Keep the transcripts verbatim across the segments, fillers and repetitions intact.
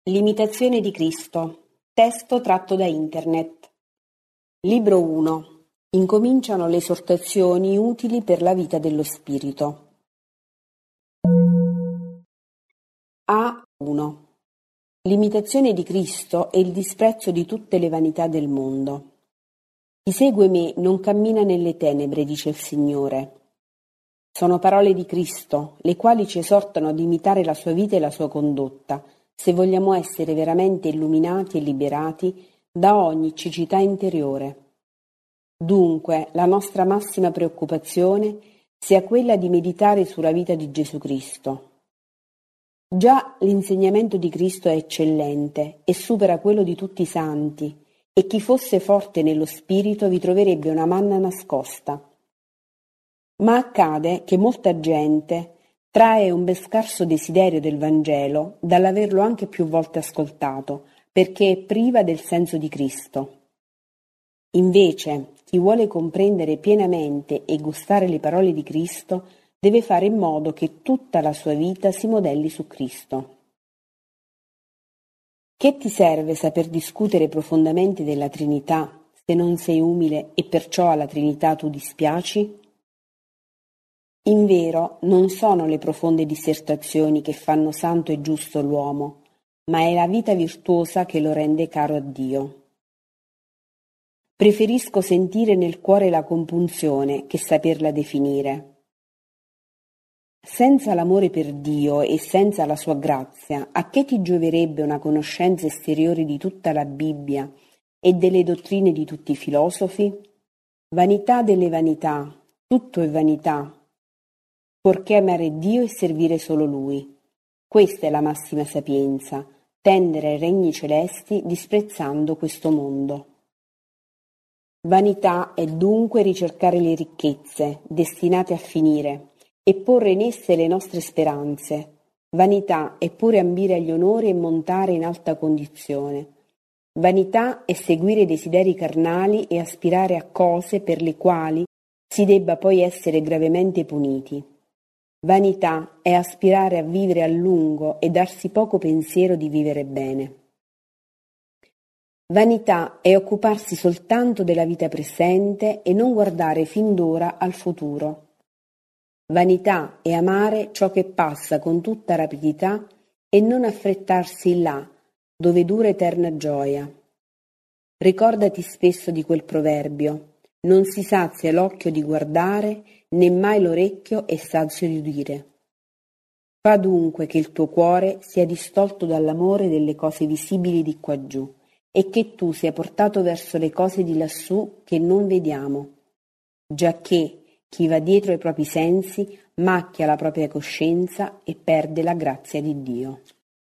L'imitazione di Cristo. Testo tratto da Internet. Libro uno. Incominciano le esortazioni utili per la vita dello spirito. A uno. L'imitazione di Cristo e il disprezzo di tutte le vanità del mondo. Chi segue me non cammina nelle tenebre, dice il Signore. Sono parole di Cristo, le quali ci esortano ad imitare la sua vita e la sua condotta, se vogliamo essere veramente illuminati e liberati da ogni cecità interiore. Dunque, la nostra massima preoccupazione sia quella di meditare sulla vita di Gesù Cristo. Già l'insegnamento di Cristo è eccellente e supera quello di tutti i santi, e chi fosse forte nello spirito vi troverebbe una manna nascosta. Ma accade che molta gente trae un ben scarso desiderio del Vangelo dall'averlo anche più volte ascoltato, perché è priva del senso di Cristo. Invece, chi vuole comprendere pienamente e gustare le parole di Cristo deve fare in modo che tutta la sua vita si modelli su Cristo. Che ti serve saper discutere profondamente della Trinità se non sei umile e perciò alla Trinità tu dispiaci? Invero, non sono le profonde dissertazioni che fanno santo e giusto l'uomo, ma è la vita virtuosa che lo rende caro a Dio. Preferisco sentire nel cuore la compunzione che saperla definire. Senza l'amore per Dio e senza la sua grazia, a che ti gioverebbe una conoscenza esteriore di tutta la Bibbia e delle dottrine di tutti i filosofi? Vanità delle vanità, tutto è vanità. Porché amare Dio e servire solo Lui. Questa è la massima sapienza, tendere ai regni celesti disprezzando questo mondo. Vanità è dunque ricercare le ricchezze, destinate a finire, e porre in esse le nostre speranze. Vanità è pure ambire agli onori e montare in alta condizione. Vanità è seguire i desideri carnali e aspirare a cose per le quali si debba poi essere gravemente puniti. Vanità è aspirare a vivere a lungo e darsi poco pensiero di vivere bene. Vanità è occuparsi soltanto della vita presente e non guardare fin d'ora al futuro. Vanità è amare ciò che passa con tutta rapidità e non affrettarsi là, dove dura eterna gioia. Ricordati spesso di quel proverbio: non si sazia l'occhio di guardare, né mai l'orecchio è sazio di udire. Fa dunque che il tuo cuore sia distolto dall'amore delle cose visibili di quaggiù e che tu sia portato verso le cose di lassù che non vediamo, giacché chi va dietro ai propri sensi macchia la propria coscienza e perde la grazia di Dio.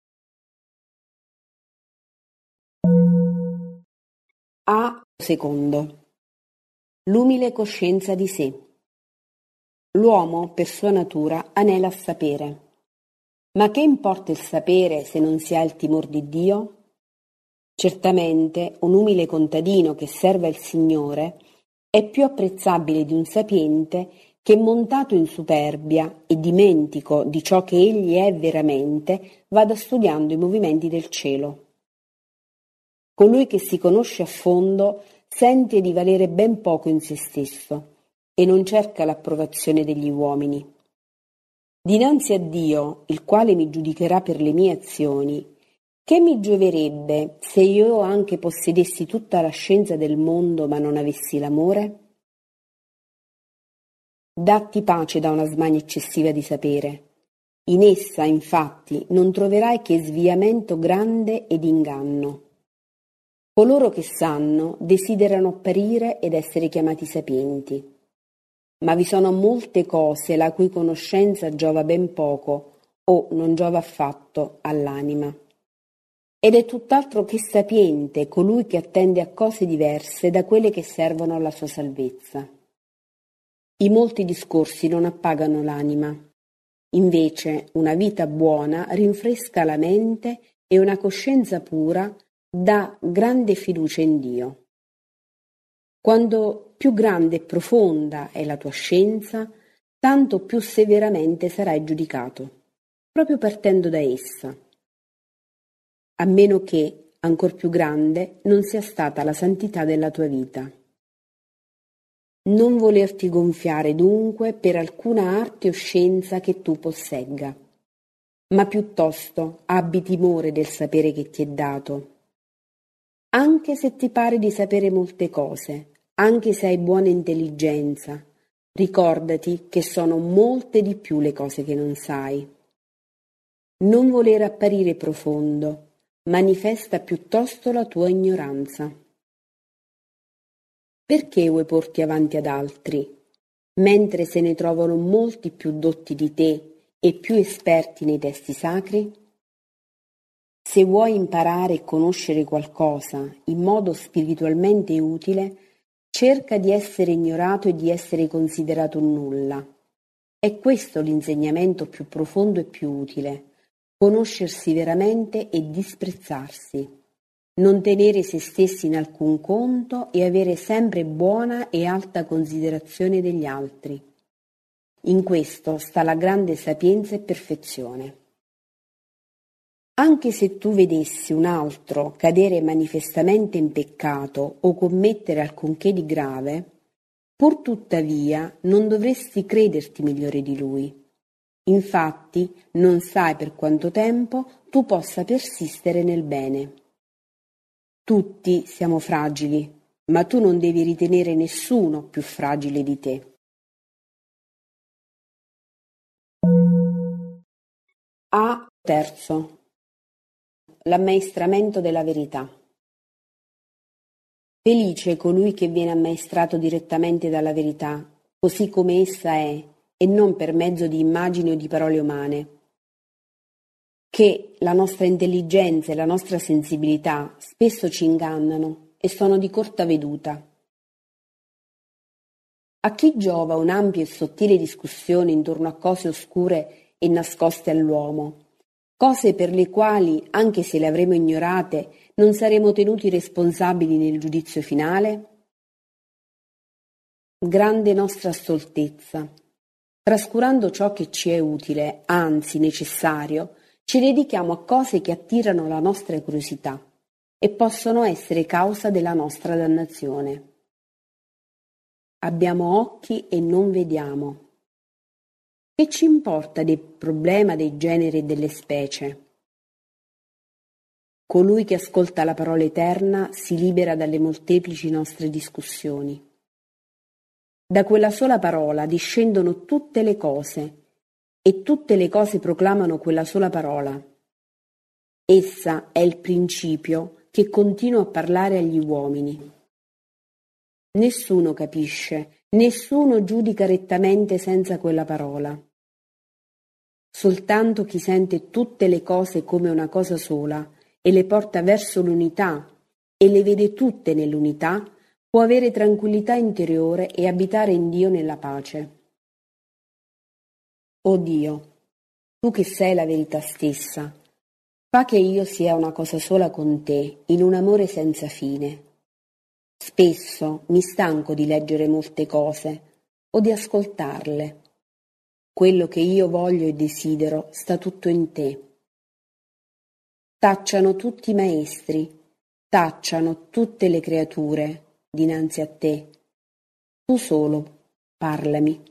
A secondo. L'umile coscienza di sé. L'uomo, per sua natura, anela a sapere. Ma che importa il sapere se non si ha il timor di Dio? Certamente un umile contadino che serva il Signore è più apprezzabile di un sapiente che, montato in superbia e dimentico di ciò che egli è veramente, vada studiando i movimenti del cielo. Colui che si conosce a fondo sente di valere ben poco in se stesso e non cerca l'approvazione degli uomini. Dinanzi a Dio, il quale mi giudicherà per le mie azioni, che mi gioverebbe se io anche possedessi tutta la scienza del mondo ma non avessi l'amore? Datti pace da una smania eccessiva di sapere. In essa, infatti, non troverai che sviamento grande ed inganno. Coloro che sanno desiderano apparire ed essere chiamati sapienti. Ma vi sono molte cose la cui conoscenza giova ben poco o non giova affatto all'anima. Ed è tutt'altro che sapiente colui che attende a cose diverse da quelle che servono alla sua salvezza. I molti discorsi non appagano l'anima. Invece una vita buona rinfresca la mente e una coscienza pura dà grande fiducia in Dio. Quando più grande e profonda è la tua scienza, tanto più severamente sarai giudicato, proprio partendo da essa. a meno che, ancor più grande, non sia stata la santità della tua vita. Non volerti gonfiare dunque per alcuna arte o scienza che tu possegga, ma piuttosto abbi timore del sapere che ti è dato. Anche se ti pare di sapere molte cose, anche se hai buona intelligenza, ricordati che sono molte di più le cose che non sai. Non voler apparire profondo, manifesta piuttosto la tua ignoranza. Perché vuoi porti avanti ad altri, mentre se ne trovano molti più dotti di te e più esperti nei testi sacri? Se vuoi imparare e conoscere qualcosa in modo spiritualmente utile, cerca di essere ignorato e di essere considerato un nulla. È questo l'insegnamento più profondo e più utile, conoscersi veramente e disprezzarsi. Non tenere se stessi in alcun conto e avere sempre buona e alta considerazione degli altri. In questo sta la grande sapienza e perfezione. Anche se tu vedessi un altro cadere manifestamente in peccato o commettere alcunché di grave, pur tuttavia non dovresti crederti migliore di lui. Infatti non sai per quanto tempo tu possa persistere nel bene. Tutti siamo fragili, ma tu non devi ritenere nessuno più fragile di te. A terzo. L'ammaestramento della verità. Felice colui che viene ammaestrato direttamente dalla verità, così come essa è, e non per mezzo di immagini o di parole umane. Che la nostra intelligenza e la nostra sensibilità spesso ci ingannano e sono di corta veduta. A chi giova un'ampia e sottile discussione intorno a cose oscure e nascoste all'uomo, cose per le quali, anche se le avremo ignorate, non saremo tenuti responsabili nel giudizio finale? Grande nostra stoltezza. Trascurando ciò che ci è utile, anzi necessario, ci dedichiamo a cose che attirano la nostra curiosità e possono essere causa della nostra dannazione. Abbiamo occhi e non vediamo. Che ci importa del problema dei generi e delle specie? Colui che ascolta la parola eterna si libera dalle molteplici nostre discussioni. Da quella sola parola discendono tutte le cose e tutte le cose proclamano quella sola parola. Essa è il principio che continua a parlare agli uomini. Nessuno capisce, nessuno giudica rettamente senza quella parola. Soltanto chi sente tutte le cose come una cosa sola e le porta verso l'unità e le vede tutte nell'unità può avere tranquillità interiore e abitare in Dio nella pace. O Dio, tu che sei la verità stessa, fa che io sia una cosa sola con te, in un amore senza fine. Spesso mi stanco di leggere molte cose o di ascoltarle. Quello che io voglio e desidero sta tutto in te. Tacciano tutti i maestri, tacciano tutte le creature dinanzi a te. Tu solo parlami.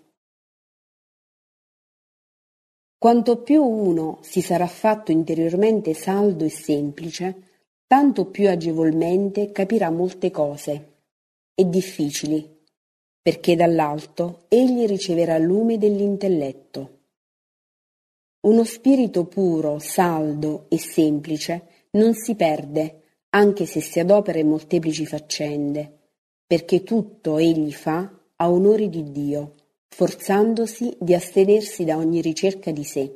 Quanto più uno si sarà fatto interiormente saldo e semplice, tanto più agevolmente capirà molte cose, e difficili, perché dall'alto egli riceverà lume dell'intelletto. Uno spirito puro, saldo e semplice non si perde, anche se si adopera in molteplici faccende, perché tutto egli fa a onore di Dio, forzandosi di astenersi da ogni ricerca di sé.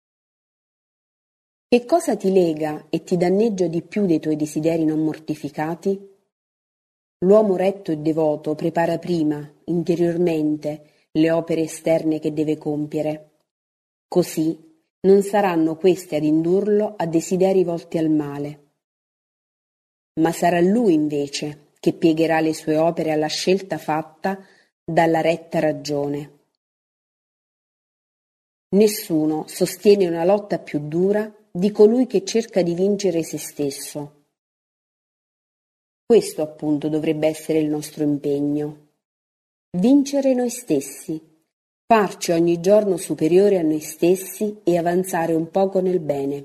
Che cosa ti lega e ti danneggia di più dei tuoi desideri non mortificati? L'uomo retto e devoto prepara prima, interiormente, le opere esterne che deve compiere. Così non saranno queste ad indurlo a desideri volti al male. Ma sarà lui invece che piegherà le sue opere alla scelta fatta dalla retta ragione. Nessuno sostiene una lotta più dura di colui che cerca di vincere se stesso. Questo appunto dovrebbe essere il nostro impegno. Vincere noi stessi, farci ogni giorno superiori a noi stessi e avanzare un poco nel bene.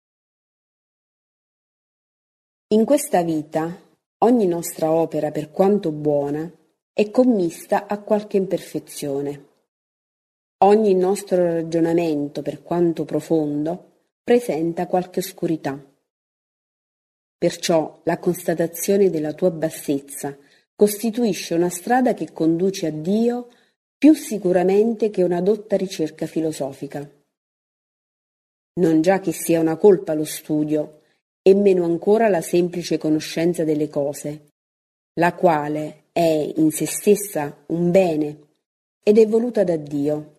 In questa vita, ogni nostra opera, per quanto buona, è commista a qualche imperfezione. Ogni nostro ragionamento, per quanto profondo, presenta qualche oscurità. Perciò la constatazione della tua bassezza costituisce una strada che conduce a Dio più sicuramente che una dotta ricerca filosofica. Non già che sia una colpa lo studio, e meno ancora la semplice conoscenza delle cose, la quale è in se stessa un bene ed è voluta da Dio.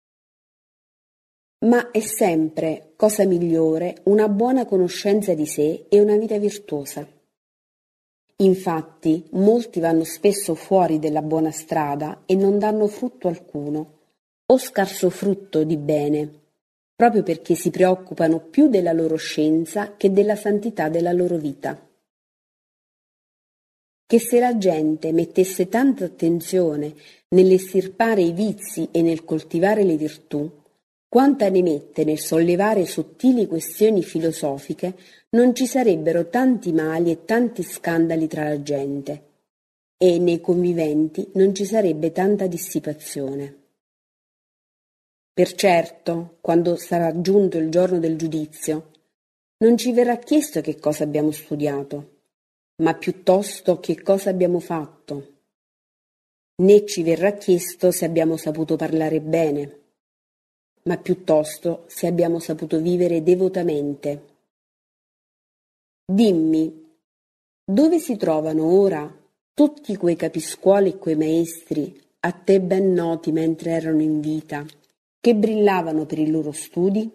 Ma è sempre cosa migliore una buona conoscenza di sé e una vita virtuosa. Infatti, molti vanno spesso fuori della buona strada e non danno frutto alcuno, o scarso frutto di bene, proprio perché si preoccupano più della loro scienza che della santità della loro vita. Che se la gente mettesse tanta attenzione nell'estirpare i vizi e nel coltivare le virtù, quanta ne mette nel sollevare sottili questioni filosofiche, non ci sarebbero tanti mali e tanti scandali tra la gente, e nei conviventi non ci sarebbe tanta dissipazione. Per certo, quando sarà giunto il giorno del giudizio, non ci verrà chiesto che cosa abbiamo studiato, ma piuttosto che cosa abbiamo fatto. Né ci verrà chiesto se abbiamo saputo parlare bene, ma piuttosto se abbiamo saputo vivere devotamente. Dimmi, dove si trovano ora tutti quei capiscuoli e quei maestri a te ben noti mentre erano in vita, che brillavano per i loro studi?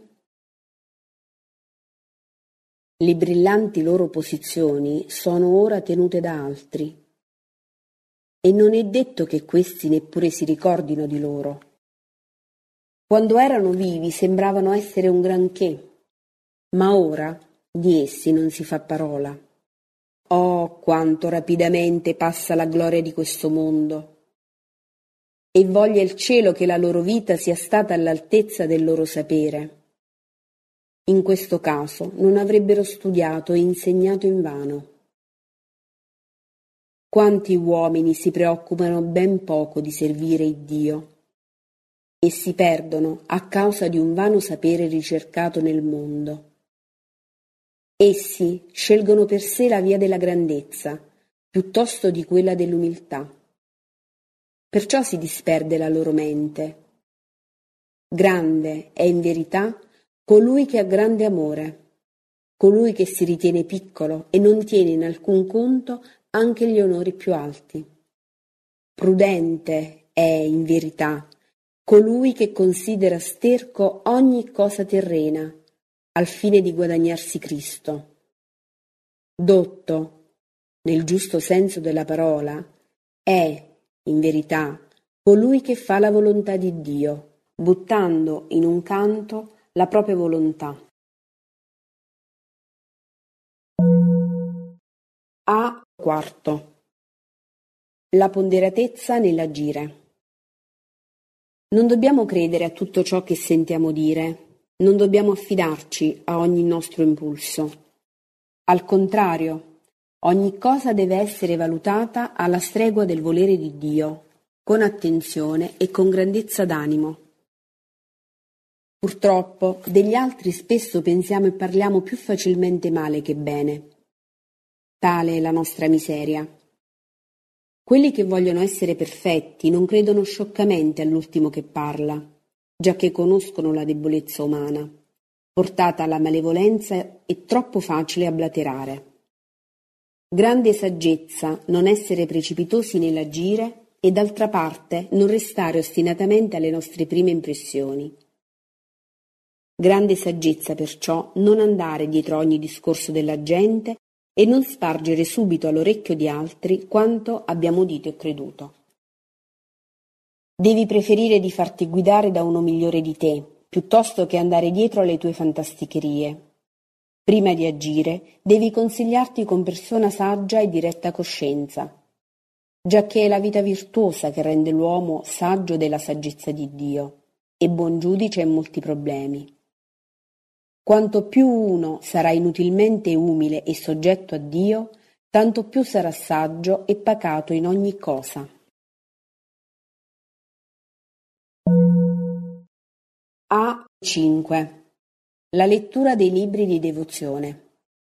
Le brillanti loro posizioni sono ora tenute da altri, e non è detto che questi neppure si ricordino di loro. Quando erano vivi sembravano essere un granché, ma ora di essi non si fa parola. Oh, quanto rapidamente passa la gloria di questo mondo! E voglia il cielo che la loro vita sia stata all'altezza del loro sapere. In questo caso non avrebbero studiato e insegnato invano. Quanti uomini si preoccupano ben poco di servire il Dio e si perdono a causa di un vano sapere ricercato nel mondo. Essi scelgono per sé la via della grandezza, piuttosto di quella dell'umiltà. Perciò si disperde la loro mente. Grande è in verità colui che ha grande amore, colui che si ritiene piccolo e non tiene in alcun conto anche gli onori più alti. Prudente è in verità colui che considera sterco ogni cosa terrena, al fine di guadagnarsi Cristo. Dotto, nel giusto senso della parola, è, in verità, colui che fa la volontà di Dio, buttando in un canto la propria volontà. A quarto. La ponderatezza nell'agire. Non dobbiamo credere a tutto ciò che sentiamo dire, non dobbiamo affidarci a ogni nostro impulso. Al contrario, ogni cosa deve essere valutata alla stregua del volere di Dio, con attenzione e con grandezza d'animo. Purtroppo, degli altri spesso pensiamo e parliamo più facilmente male che bene. Tale è la nostra miseria. Quelli che vogliono essere perfetti non credono scioccamente all'ultimo che parla, giacché conoscono la debolezza umana, portata alla malevolenza e troppo facile a blaterare. Grande saggezza non essere precipitosi nell'agire e d'altra parte non restare ostinatamente alle nostre prime impressioni. Grande saggezza perciò non andare dietro ogni discorso della gente e non spargere subito all'orecchio di altri quanto abbiamo udito e creduto. Devi preferire di farti guidare da uno migliore di te, piuttosto che andare dietro alle tue fantasticherie, Prima di agire, devi consigliarti con persona saggia e di retta coscienza, giacché è la vita virtuosa che rende l'uomo saggio della saggezza di Dio e buon giudice in molti problemi. Quanto più uno sarà inutilmente umile e soggetto a Dio, tanto più sarà saggio e pacato in ogni cosa. A cinque. La lettura dei libri di devozione.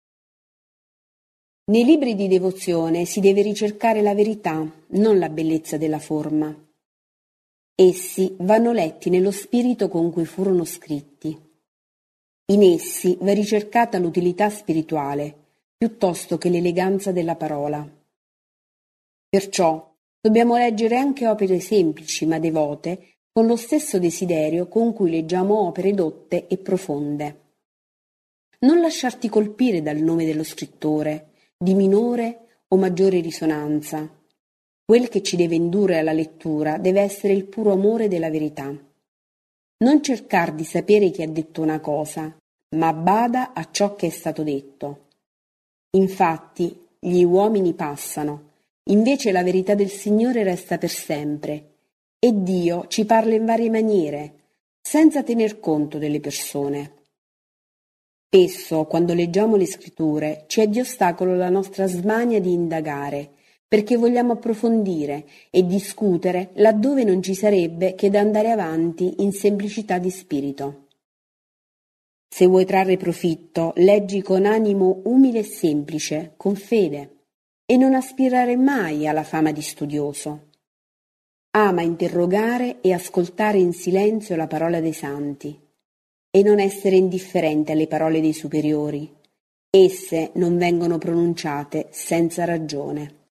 Nei libri di devozione si deve ricercare la verità, non la bellezza della forma. Essi vanno letti nello spirito con cui furono scritti. In essi va ricercata l'utilità spirituale, piuttosto che l'eleganza della parola. Perciò dobbiamo leggere anche opere semplici ma devote, con lo stesso desiderio con cui leggiamo opere dotte e profonde. Non lasciarti colpire dal nome dello scrittore, di minore o maggiore risonanza. Quel che ci deve indurre alla lettura deve essere il puro amore della verità. Non cercar di sapere chi ha detto una cosa, ma bada a ciò che è stato detto. Infatti, gli uomini passano, invece la verità del Signore resta per sempre. E Dio ci parla in varie maniere, senza tener conto delle persone. Spesso, quando leggiamo le scritture, ci è di ostacolo la nostra smania di indagare, perché vogliamo approfondire e discutere laddove non ci sarebbe che da andare avanti in semplicità di spirito. Se vuoi trarre profitto, leggi con animo umile e semplice, con fede, e non aspirare mai alla fama di studioso. Ama interrogare e ascoltare in silenzio la parola dei santi e non essere indifferente alle parole dei superiori. Esse non vengono pronunciate senza ragione.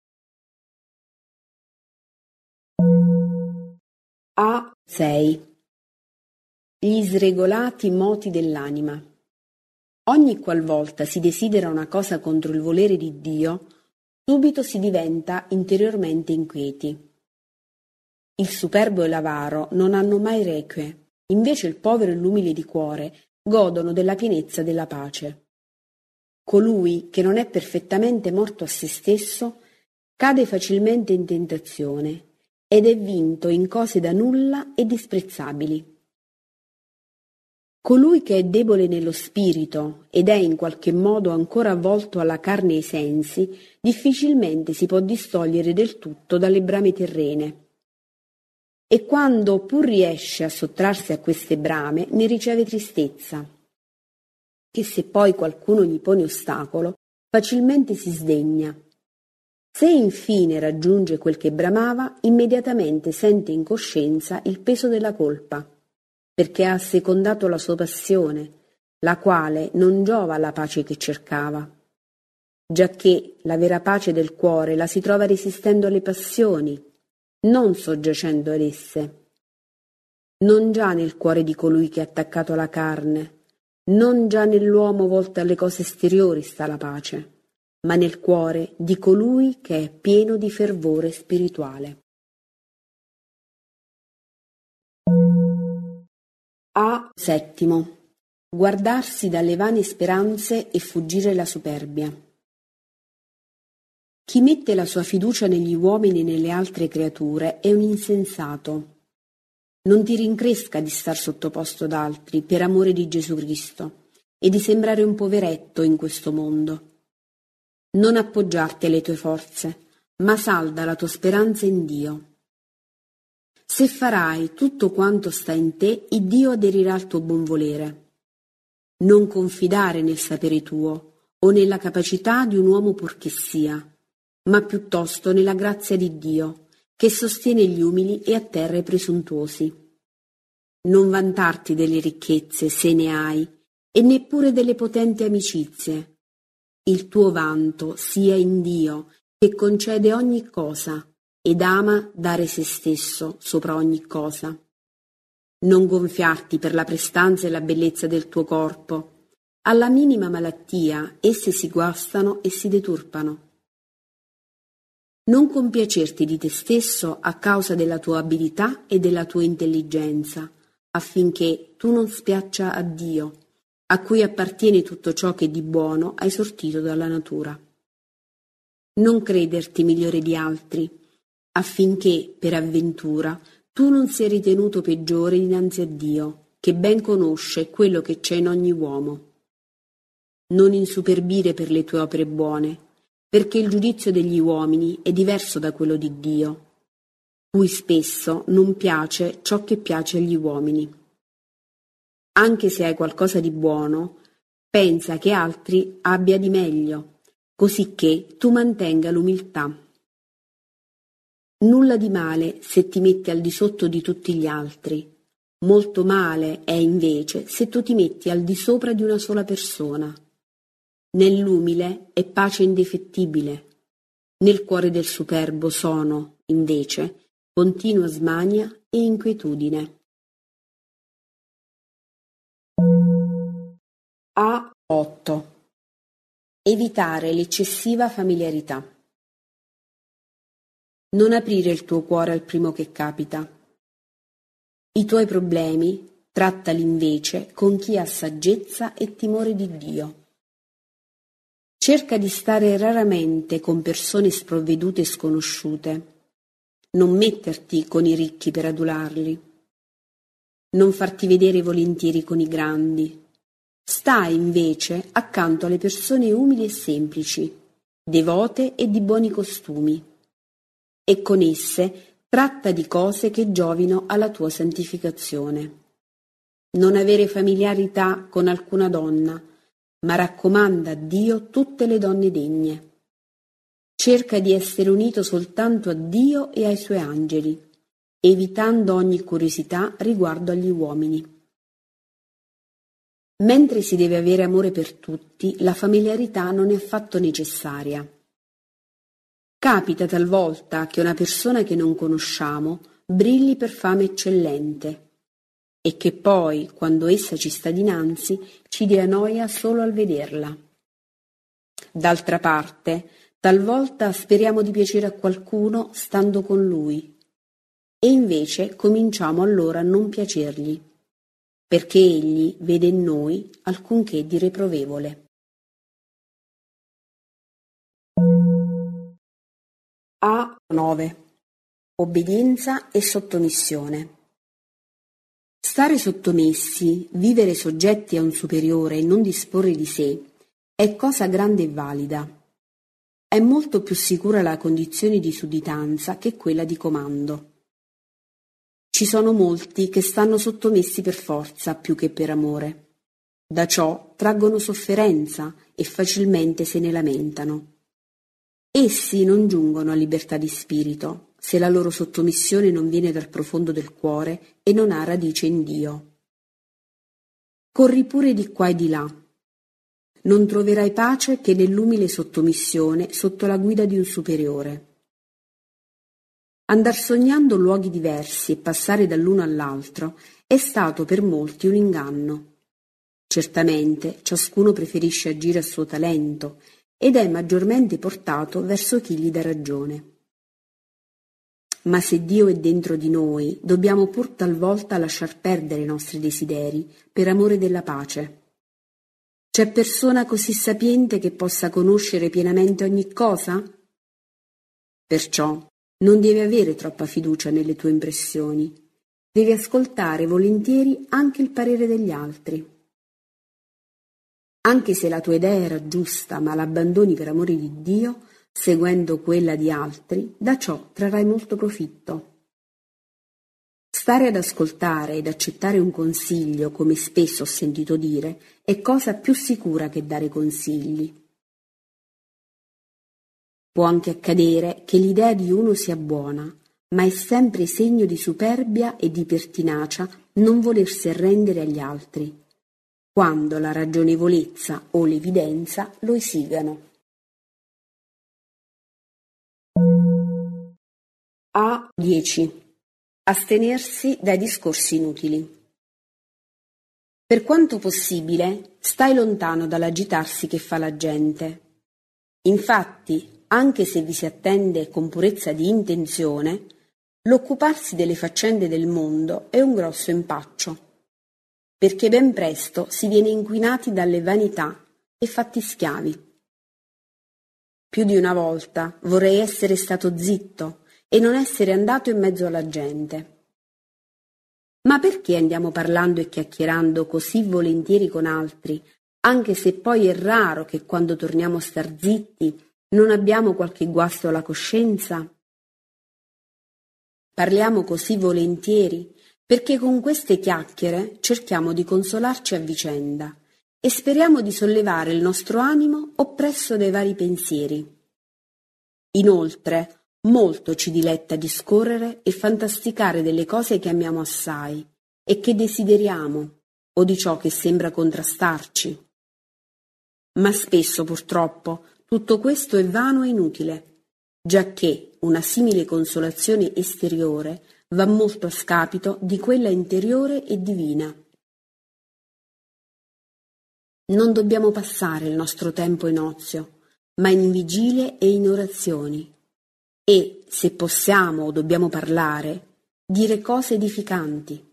A sei. Gli sregolati moti dell'anima. Ogni qualvolta si desidera una cosa contro il volere di Dio, subito si diventa interiormente inquieti. Il superbo e l'avaro non hanno mai requie, invece il povero e l'umile di cuore godono della pienezza della pace. Colui che non è perfettamente morto a se stesso cade facilmente in tentazione ed è vinto in cose da nulla e disprezzabili. Colui che è debole nello spirito ed è in qualche modo ancora avvolto alla carne e ai sensi, difficilmente si può distogliere del tutto dalle brame terrene. E quando pur riesce a sottrarsi a queste brame, ne riceve tristezza, che se poi qualcuno gli pone ostacolo, facilmente si sdegna. Se infine raggiunge quel che bramava, immediatamente sente in coscienza il peso della colpa, perché ha assecondato la sua passione, la quale non giova alla pace che cercava. Giacché la vera pace del cuore la si trova resistendo alle passioni, non soggiacendo ad esse. Non già nel cuore di colui che è attaccato alla carne, non già nell'uomo volto alle cose esteriori sta la pace, ma nel cuore di colui che è pieno di fervore spirituale. A settimo. Guardarsi dalle vane speranze e fuggire la superbia. Chi mette la sua fiducia negli uomini e nelle altre creature è un insensato. Non ti rincresca di star sottoposto ad altri per amore di Gesù Cristo e di sembrare un poveretto in questo mondo. Non appoggiarti alle tue forze, ma salda la tua speranza in Dio. Se farai tutto quanto sta in te, il Dio aderirà al tuo buon volere. Non confidare nel sapere tuo o nella capacità di un uomo purché sia, ma piuttosto nella grazia di Dio, che sostiene gli umili e atterra i presuntuosi. Non vantarti delle ricchezze, se ne hai, e neppure delle potenti amicizie. Il tuo vanto sia in Dio, che concede ogni cosa, ed ama dare se stesso sopra ogni cosa. Non gonfiarti per la prestanza e la bellezza del tuo corpo. Alla minima malattia esse si guastano e si deturpano. Non compiacerti di te stesso a causa della tua abilità e della tua intelligenza, affinché tu non spiaccia a Dio, a cui appartiene tutto ciò che di buono hai sortito dalla natura. Non crederti migliore di altri, affinché, per avventura, tu non sia ritenuto peggiore dinanzi a Dio, che ben conosce quello che c'è in ogni uomo. Non insuperbire per le tue opere buone, perché il giudizio degli uomini è diverso da quello di Dio, cui spesso non piace ciò che piace agli uomini. Anche se hai qualcosa di buono, pensa che altri abbia di meglio, cosicché tu mantenga l'umiltà. Nulla di male se ti metti al di sotto di tutti gli altri. Molto male è invece se tu ti metti al di sopra di una sola persona. Nell'umile è pace indefettibile. Nel cuore del superbo sono, invece, continua smania e inquietudine. A otto. Evitare l'eccessiva familiarità. Non aprire il tuo cuore al primo che capita. I tuoi problemi trattali invece con chi ha saggezza e timore di Dio. Cerca di stare raramente con persone sprovvedute e sconosciute. Non metterti con i ricchi per adularli. Non farti vedere volentieri con i grandi. Stai invece accanto alle persone umili e semplici, devote e di buoni costumi, e con esse tratta di cose che giovino alla tua santificazione. Non avere familiarità con alcuna donna, ma raccomanda a Dio tutte le donne degne. Cerca di essere unito soltanto a Dio e ai suoi angeli, evitando ogni curiosità riguardo agli uomini. Mentre si deve avere amore per tutti, la familiarità non è affatto necessaria. Capita talvolta che una persona che non conosciamo brilli per fama eccellente e che poi, quando essa ci sta dinanzi, ci dia noia solo al vederla. D'altra parte, talvolta speriamo di piacere a qualcuno stando con lui e invece cominciamo allora a non piacergli, perché egli vede in noi alcunché di reprovevole. A nove. Obbedienza e sottomissione. Stare sottomessi, vivere soggetti a un superiore e non disporre di sé, è cosa grande e valida. È molto più sicura la condizione di sudditanza che quella di comando. Ci sono molti che stanno sottomessi per forza più che per amore. Da ciò traggono sofferenza e facilmente se ne lamentano. Essi non giungono a libertà di spirito se la loro sottomissione non viene dal profondo del cuore e non ha radice in Dio. Corri pure di qua e di là. Non troverai pace che nell'umile sottomissione sotto la guida di un superiore. Andar sognando luoghi diversi e passare dall'uno all'altro è stato per molti un inganno. Certamente ciascuno preferisce agire a suo talento ed è maggiormente portato verso chi gli dà ragione. Ma se Dio è dentro di noi, dobbiamo pur talvolta lasciar perdere i nostri desideri per amore della pace. C'è persona così sapiente che possa conoscere pienamente ogni cosa? Perciò non devi avere troppa fiducia nelle tue impressioni. Devi ascoltare volentieri anche il parere degli altri. Anche se la tua idea era giusta, ma l'abbandoni per amore di Dio, seguendo quella di altri, da ciò trarrai molto profitto. Stare ad ascoltare ed accettare un consiglio, come spesso ho sentito dire, è cosa più sicura che dare consigli. Può anche accadere che l'idea di uno sia buona, ma è sempre segno di superbia e di pertinacia non volersi arrendere agli altri, quando la ragionevolezza o l'evidenza lo esigano. A dieci. Astenersi dai discorsi inutili. Per quanto possibile, stai lontano dall'agitarsi che fa la gente. Infatti, anche se vi si attende con purezza di intenzione, l'occuparsi delle faccende del mondo è un grosso impaccio. perché ben presto si viene inquinati dalle vanità e fatti schiavi. Più di una volta vorrei essere stato zitto e non essere andato in mezzo alla gente. Ma perché andiamo parlando e chiacchierando così volentieri con altri, anche se poi è raro che quando torniamo a star zitti non abbiamo qualche guasto alla coscienza? Parliamo così volentieri perché con queste chiacchiere cerchiamo di consolarci a vicenda e speriamo di sollevare il nostro animo oppresso dai vari pensieri. Inoltre, molto ci diletta discorrere e fantasticare delle cose che amiamo assai e che desideriamo, o di ciò che sembra contrastarci. Ma spesso, purtroppo, tutto questo è vano e inutile, giacché una simile consolazione esteriore va molto a scapito di quella interiore e divina. Non dobbiamo passare il nostro tempo in ozio, ma in vigilie e in orazioni, e, se possiamo o dobbiamo parlare, dire cose edificanti.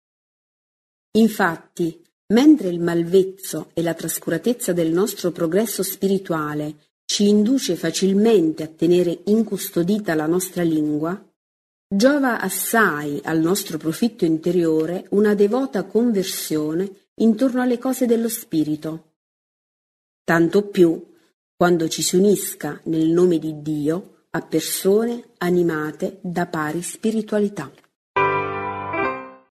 Infatti, mentre il malvezzo e la trascuratezza del nostro progresso spirituale ci induce facilmente a tenere incustodita la nostra lingua, giova assai al nostro profitto interiore una devota conversione intorno alle cose dello spirito. Tanto più quando ci si unisca nel nome di Dio a persone animate da pari spiritualità.